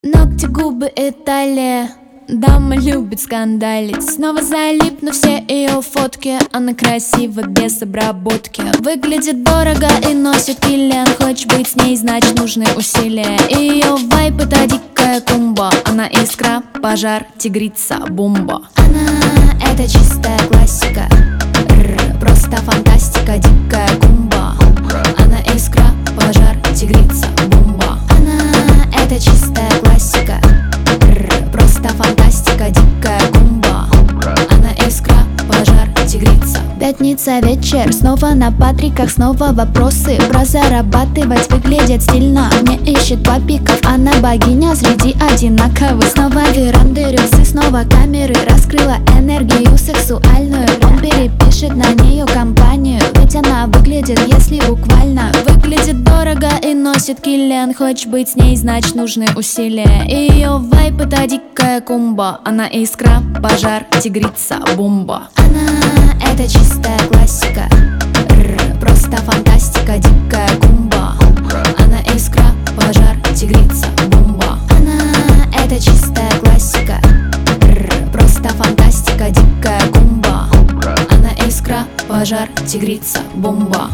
Ногти, губы и талия. Дама любит скандалить. Снова залипну все ее фотки. Она красива без обработки. Выглядит дорого и носит киллиан. Хочешь быть с ней, значит нужны усилия. Ее вайп — это дикая кумба. Она искра, пожар, тигрица, бомба. Она — это чистая классика. Просто фантастика, дикая кумба. Она искра, пожар, тигрица, бомба. Она — это чистая классика. Просто фантастика, дикая кумба. Она искра, пожар, тигрица. Пятница вечер, снова на Патриках, снова вопросы про зарабатывать. Выглядит стильно, не ищет папиков. Она богиня среди одинаковых. Снова веранды, рюксы, снова камеры. Раскрыла энергию сексуальную. Он перепишет на нее компанию. Ведь она выглядит, если буквально. Выглядит дорого и носит киллиан. Хочешь быть с ней, значит нужны усилия. Ее вайп — это дикая кумба. Она искра, пожар, тигрица, бомба. Она — это чистая классика. Просто фантастика, дикая кумба. Она искра, пожар, тигрица, бомба. Она — это чистая классика. Просто фантастика, дикая кумба. Она искра, пожар, тигрица, бомба.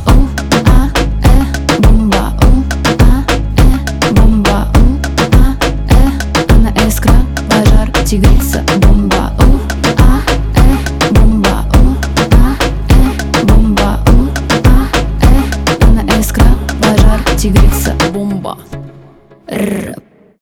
Бомба. Бомба. Она искра, пожар, тигрица, бомба.